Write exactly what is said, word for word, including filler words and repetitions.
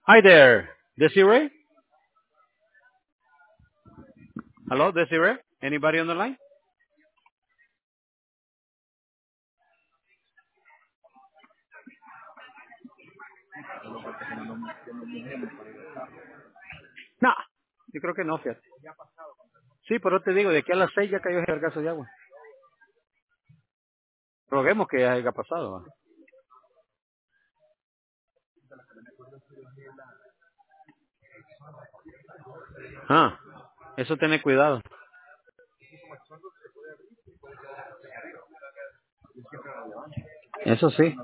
Hi there, Desiree. Hello, Desiree. Anybody on the line? No, yo creo que no, fíjate. Sí, pero te digo, de aquí a las seis ya cayó el cargazo de agua. Roguemos que ya haya pasado. ¿Va? Ah, eso tiene cuidado. Eso sí.